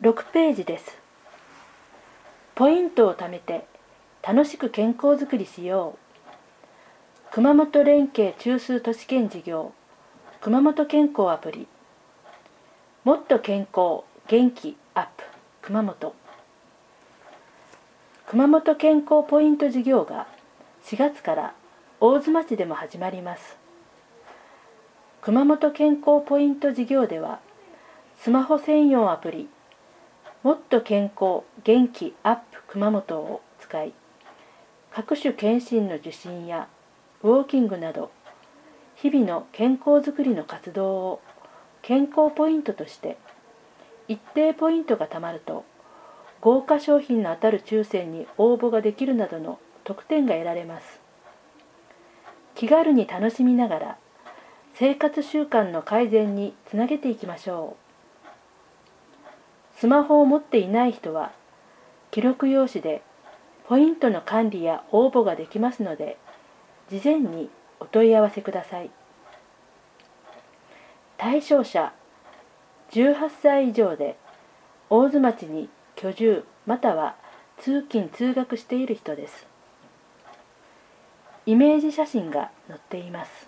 6ページです。ポイントを貯めて楽しく健康づくりしよう。熊本連携中枢都市圏事業熊本健康アプリ。もっと健康元気アップ熊本。熊本健康ポイント事業が4月から大津町でも始まります。熊本健康ポイント事業ではスマホ専用アプリもっと健康元気アップ熊本を使い、各種検診の受診やウォーキングなど日々の健康づくりの活動を健康ポイントとして一定ポイントがたまると豪華商品の当たる抽選に応募ができるなどの特典が得られます。気軽に楽しみながら生活習慣の改善につなげていきましょう。スマホを持っていない人は記録用紙でポイントの管理や応募ができますので、事前にお問い合わせください。対象者18歳以上で大津町に居住または通勤通学している人です。イメージ写真が載っています。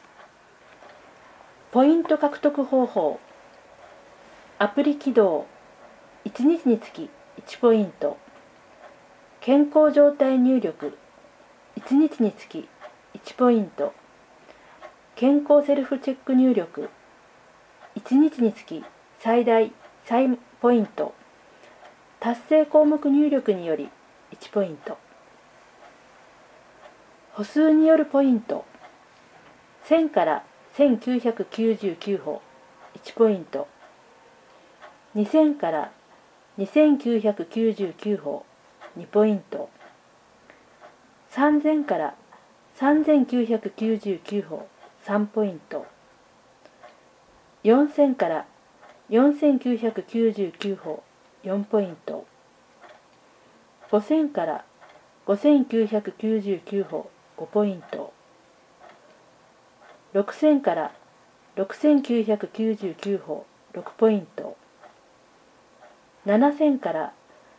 ポイント獲得方法。アプリ起動1日につき1ポイント。健康状態入力1日につき1ポイント。健康セルフチェック入力1日につき最大3ポイント。達成項目入力により1ポイント。歩数によるポイント1000から1999歩1ポイント。2000から2999歩2ポイント。3000から3999歩3ポイント。4000から4999歩4ポイント。5000から5999歩5ポイント。6000から6999歩6ポイント。7000から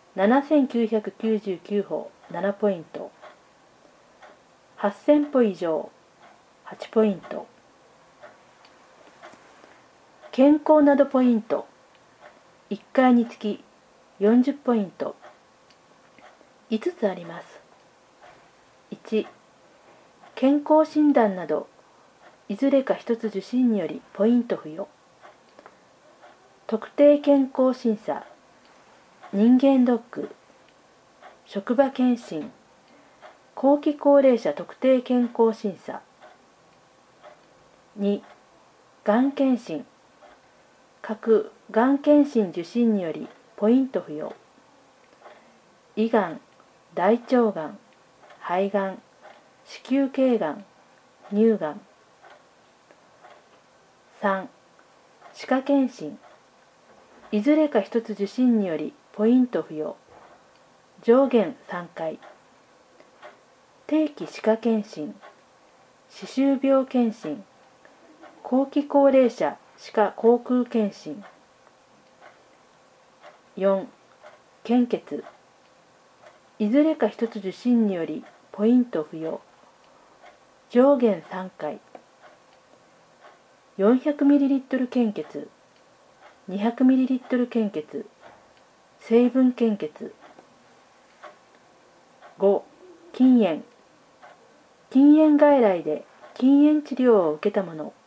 7999歩7ポイント。8000歩以上8ポイント。健康などポイント1回につき40ポイント。5つあります。1、健康診断などいずれか1つ受診によりポイント付与。特定健康審査、人間ドック、職場検診、後期高齢者特定健康審査。2、がん検診、各がん検診受診によりポイント付与。胃がん、大腸がん、肺がん、子宮頸がん、乳がん。3、歯科検診、いずれか一つ受診によりポイント付与。上限3回。定期歯科検診、歯周病検診、後期高齢者歯科口腔検診。4、献血、いずれか一つ受診によりポイント付与。上限3回。400ml 献血、200ml 献血、成分献血。5、筋炎、筋炎外来で筋炎治療を受けたもの。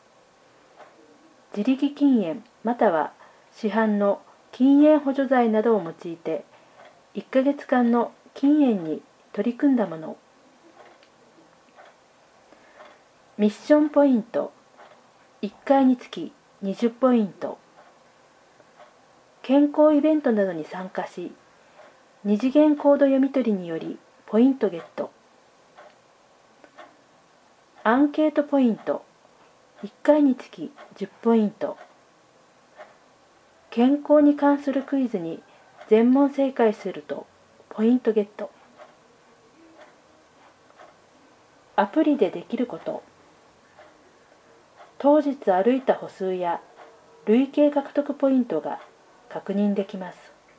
自力筋炎または市販の筋炎補助剤などを用いて1ヶ月間の筋炎に取り組んだもの。ミッションポイント1回につき20ポイント。健康イベントなどに参加し二次元コード読み取りによりポイントゲット。アンケートポイント1回につき10ポイント。健康に関するクイズに全問正解するとポイントゲット。アプリでできること。当日歩いた歩数や累計獲得ポイントが確認できます。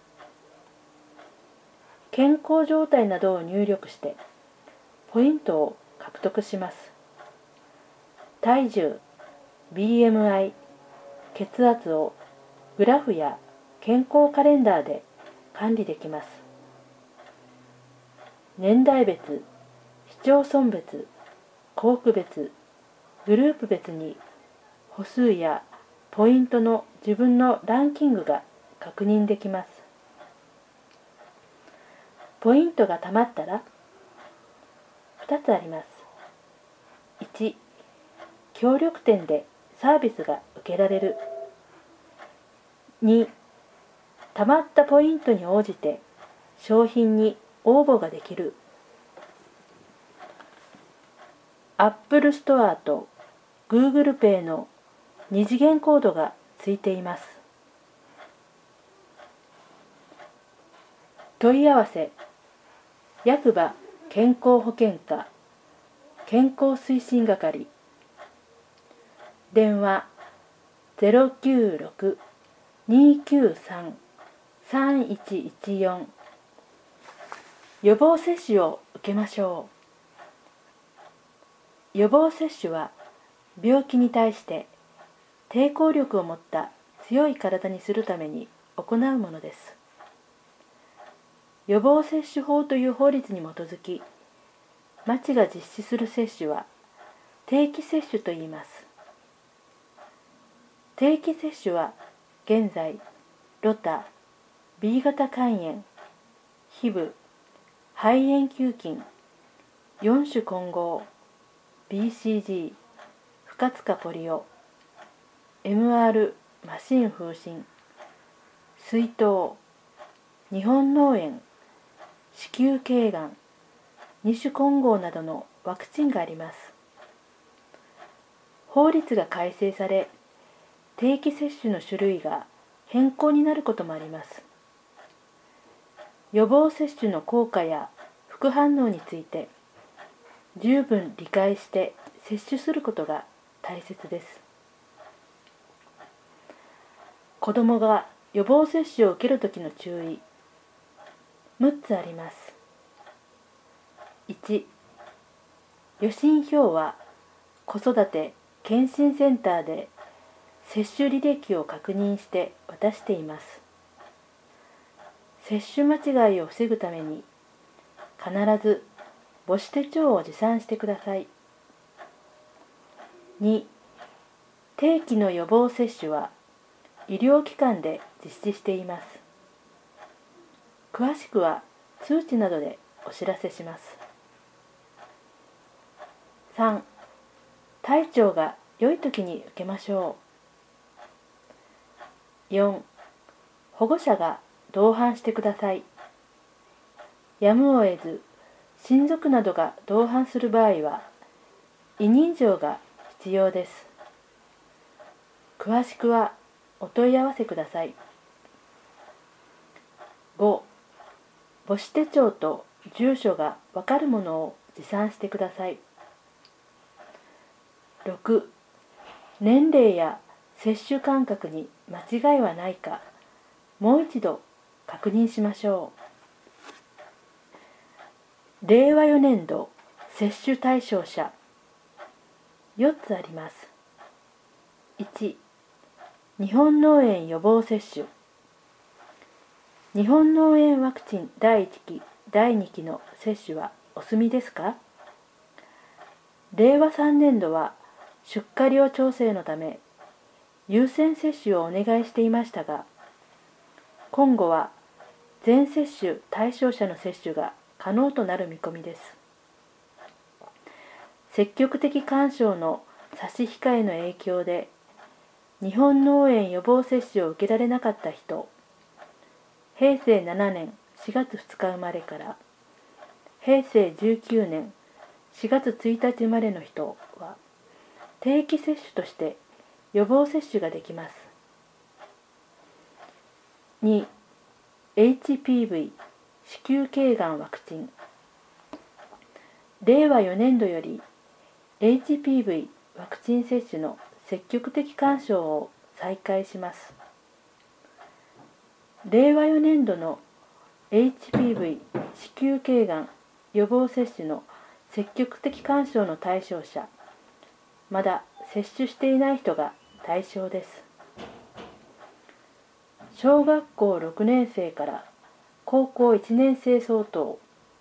健康状態などを入力してポイントを獲得します。体重、BMI、血圧をグラフや健康カレンダーで管理できます。年代別、市町村別、校区別、グループ別に歩数やポイントの自分のランキングが確認できます。ポイントがたまったら2つあります。1、協力店でサービスが受けられる。2、たまったポイントに応じて商品に応募ができる。Apple Store と Google Pay の二次元コードがついています。問い合わせ、役場健康保険課健康推進係、電話 096-293-3114、予防接種を受けましょう。予防接種は病気に対して抵抗力を持った強い体にするために行うものです。予防接種法という法律に基づき、町が実施する接種は定期接種といいます。定期接種は現在、ロタ、B 型肝炎、ヒブ、肺炎球菌、4種混合、BCG、不活化ポリオ、MR マシン風疹、水痘、日本脳炎、子宮頸がん、2種混合などのワクチンがあります。法律が改正され、定期接種の種類が変更になることもあります。予防接種の効果や副反応について十分理解して接種することが大切です。子どもが予防接種を受けるときの注意、6つあります。1、予診票は子育て健診センターで接種履歴を確認して渡しています。接種間違いを防ぐために必ず母子手帳を持参してください。2、定期の予防接種は医療機関で実施しています。詳しくは通知などでお知らせします。3、体調が良い時に受けましょう。4、保護者が同伴してください。やむを得ず、親族などが同伴する場合は、委任状が必要です。詳しくはお問い合わせください。5、母子手帳と住所がわかるものを持参してください。6、年齢や接種間隔に間違いはないか、もう一度確認しましょう。令和4年度接種対象者、4つあります。1、日本脳炎予防接種。日本脳炎ワクチン第1期、第2期の接種はお済みですか？令和3年度は出荷量調整のため優先接種をお願いしていましたが、今後は全接種対象者の接種が可能となる見込みです。積極的勧奨の差し控えの影響で日本脳炎予防接種を受けられなかった人、平成7年4月2日生まれから平成19年4月1日生まれの人は定期接種として予防接種ができます。2、HPV 子宮頸がんワクチン。令和4年度より HPV ワクチン接種の積極的勧奨を再開します。 令和4年度の HPV 子宮頸がん予防接種の積極的勧奨の対象者、まだ接種していない人が対象です。小学校6年生から高校1年生相当、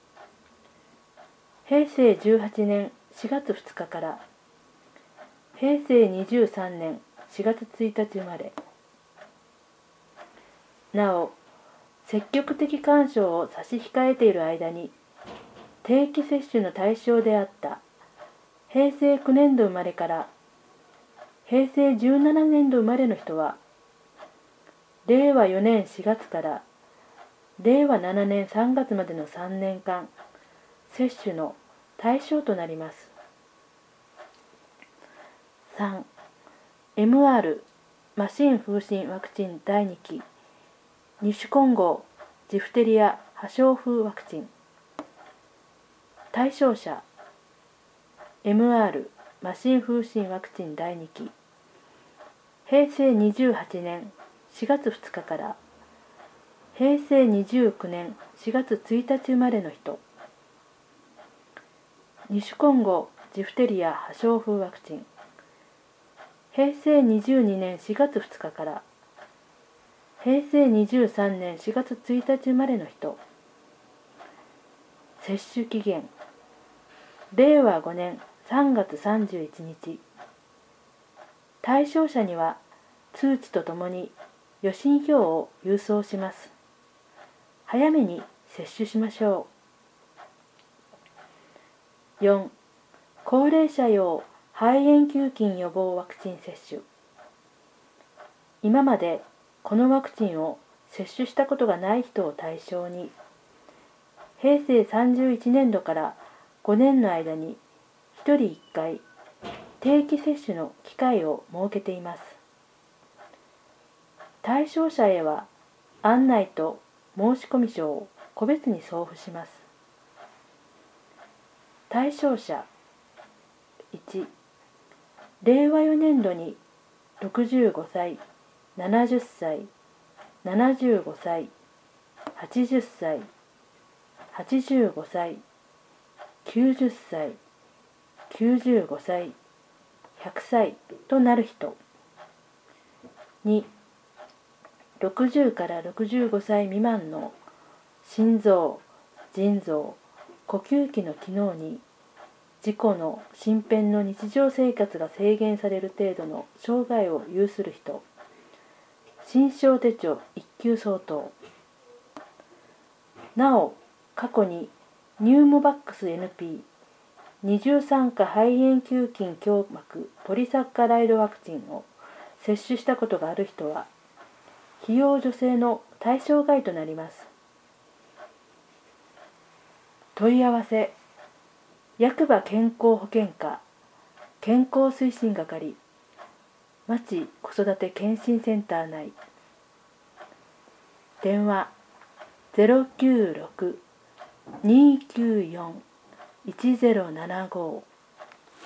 平成18年4月2日から平成23年4月1日生まれ、なお積極的勧奨を差し控えている間に定期接種の対象であった平成9年度生まれから平成17年度生まれの人は、令和4年4月から令和7年3月までの3年間、接種の対象となります。3. MR マシン風疹ワクチン第2期二種混合ジフテリア破傷風ワクチン。対象者 MR マシン風疹ワクチン第2期平成28年4月2日から平成29年4月1日生まれの人。二種混合ジフテリア破傷風ワクチン平成22年4月2日から平成23年4月1日生まれの人。接種期限令和5年3月31日。対象者には通知とともに予診票を郵送します。早めに接種しましょう。4. 高齢者用肺炎球菌予防ワクチン接種。今までこのワクチンを接種したことがない人を対象に、平成31年度から5年の間に1人1回定期接種の機会を設けています。対象者へは案内と申込書を個別に送付します。対象者1、令和4年度に65歳、70歳、75歳、80歳、85歳、90歳、95歳、100歳となる人。2、60から65歳未満の心臓、腎臓、呼吸器の機能に自己の身辺の日常生活が制限される程度の障害を有する人。診症手帳1級相当。なお、過去にニューモバックス NP、二重酸化肺炎球菌胸膜ポリサッカライドワクチンを接種したことがある人は、費用助成の対象外となります。問い合わせ、役場健康保険課健康推進係町子育て健診センター内。電話 096-294-1075